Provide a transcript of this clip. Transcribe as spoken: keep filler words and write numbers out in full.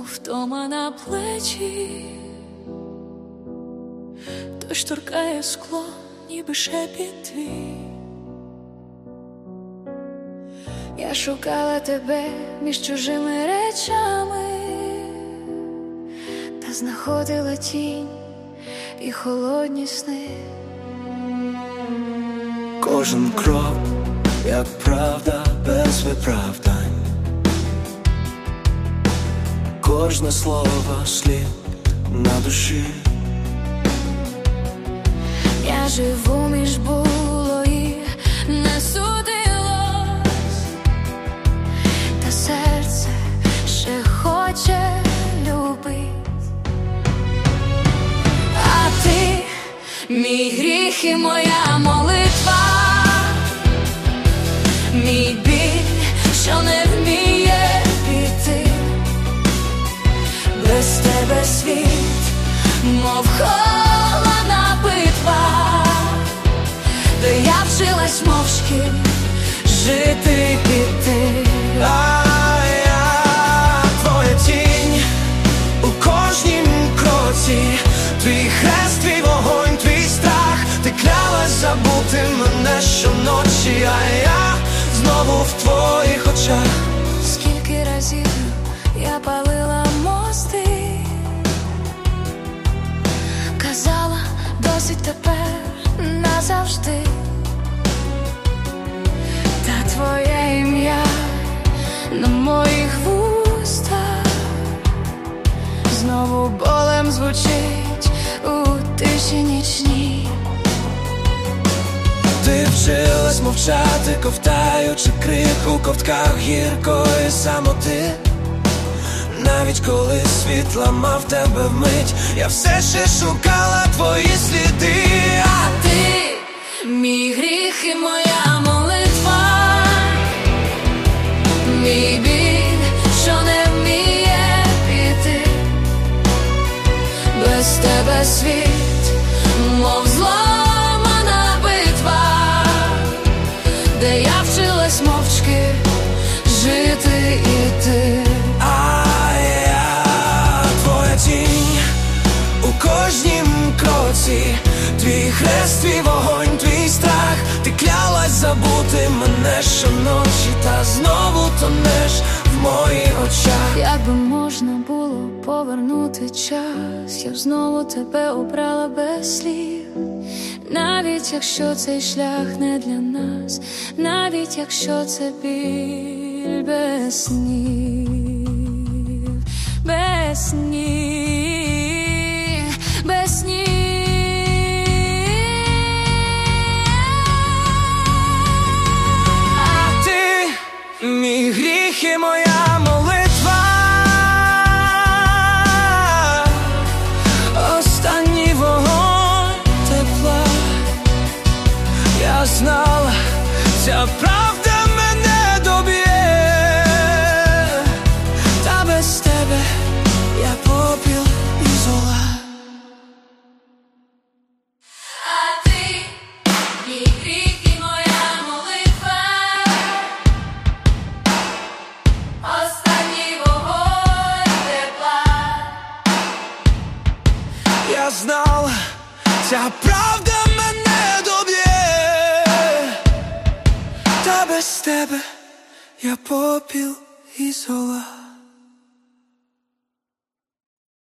мов втома на плечі, то штуркає скло, ніби шепіт твій. Я шукала тебе між чужими речами, та знаходила тінь і холодні сни. Кожен крок, як правда без виправдань, кожне слово слід на душі. Я живу між було і не судилось, та серце ще хоче любить. А ти мій гріх і моя молитва, мій біль, що не вміє піти. Без тебе світ, мов холодна битва, де я вчилась мовчки жити і піти. А я твоя тінь у кожнім кроці, твій хрест, твій вогонь, твій страх. Ти клялась забути мене щоночі, а я знову в твоїх очах. Скільки разів я палила мости, казала, досить тепер назавжди. Та твоє ім'я на моїх вустах знову болем звучить у тиші нічній. Ти вчилась мовчати, ковтаючи крик у ковтках гіркої самоти. Навіть коли світ ламав тебе вмить, я все ще шукала твої сліди. А ти мій гріх і моя молитва, мій біль, що не вміє піти. Без тебе світ, мов зламана битва, де я вчилась мовчки жити і йти. У кожнім кроці, твій хрест, твій вогонь, твій страх. Ти клялась забути мене щоночі, та знову тонеш в моїх очах. Якби можна було повернути час, я б знову тебе обрала без слів. Навіть якщо цей шлях не для нас, навіть якщо це біль без снів, без снів, без снів. А ти мій гріх і моя молитва, останній вогонь тепла. Я знала, ця правда мене доб'є, та без тебе я попіл і зола. А ти мій гріх і моя молитва, останній вогонь тепла. Я знала, ця правда мене доб'є, та без тебе я попіл і зола.